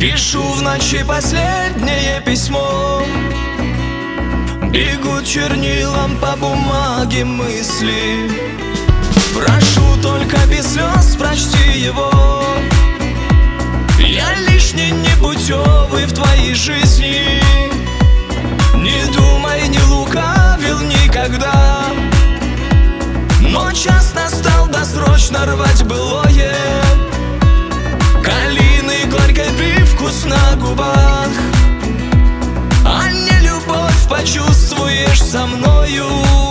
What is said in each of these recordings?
Пишу в ночи последнее письмо. Бегут чернилом по бумаге мысли. Прошу только без слез, прочти его. Я лишний, непутевый в твоей жизни. Не думай, не лукавил никогда. Но час настал, досрочно рвать былое. Калины, горький привкус на губах. А не любовь почувствуешь со мною.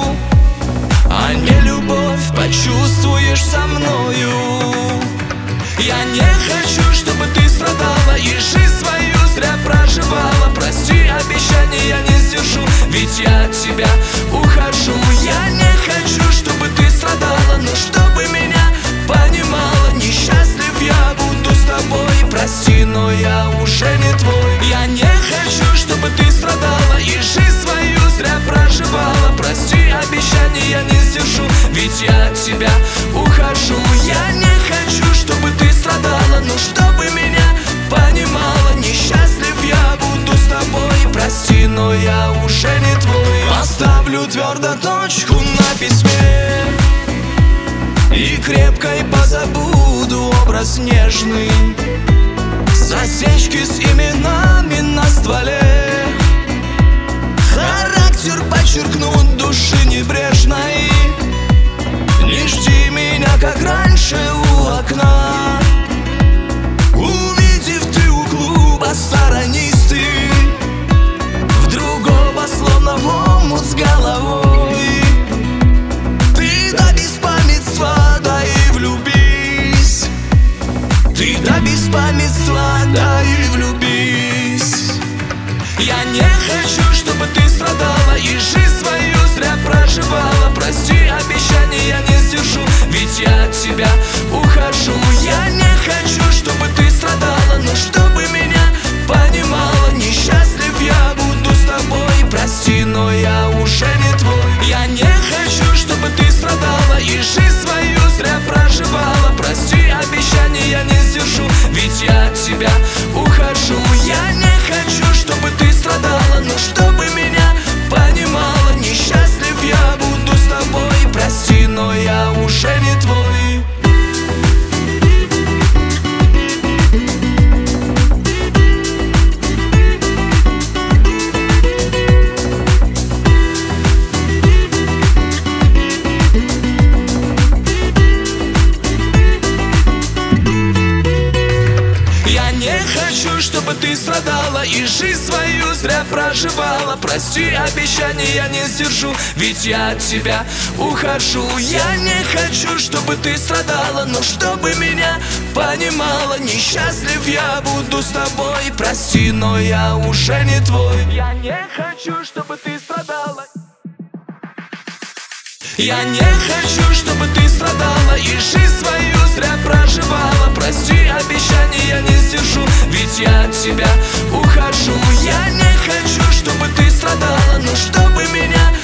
А не любовь почувствуешь со мною. Я не хочу, чтобы ты страдала и жизнь свою зря проживала. Прости, обещания я не сдержу, ведь я от тебя ухожу. Я не хочу, чтобы ты страдала, но чтобы меня понимала. Несчастлив я буду с тобой, прости, но я уже не твой. Я не хочу, чтобы ты страдала и жизнь свою зря проживала. Прости, обещания я не сдержу, ведь я от тебя ухожу. Я не хочу, чтобы ты страдала, но чтобы меня понимала. Несчастлив я буду с тобой, прости, но я уже не твой. Поставлю твердо точку на письме и крепкой позабуду образ нежный. Засечки с именами на стволе. Характер подчеркнут души небрежной. Не жди меня, как раньше у окна. Увидев ты у клуба, сторонись ты. В другого словно в омут с головой. Ты до беспамятства, да и влюбись. Ты до беспамятства, да и влюбись. Я не хочу, чтобы ты страдала и жизнь свою зря проживала. Прости, обещания я не сдержу, ведь я от тебя ухожу. Я не хочу, чтобы ты страдала, но чтобы меня понимала. Несчастлив я буду с тобой, прости, но я уже не твой. Я не хочу, чтобы ты страдала и жизнь свою зря проживала. Прости, обещания я не сдержу, ведь я от тебя ухожу. Я не хочу, чтобы ты страдала, но чтобы меня понимала. Несчастлив я буду с тобой, прости, но я уже не твой. Чтобы ты страдала и жизнь свою зря проживала. Прости, обещания я не сдержу, ведь я от тебя ухожу. Я не хочу, чтобы ты страдала, но чтобы меня понимала. Несчастлив я буду с тобой, прости, но я уже не твой. Я не хочу, чтобы ты страдала. Я не хочу, чтобы ты страдала и жизнь свою зря проживала. Прости, обещания я не сдержу, ведь я от тебя ухожу. Я не хочу, чтобы ты страдала, но чтобы меня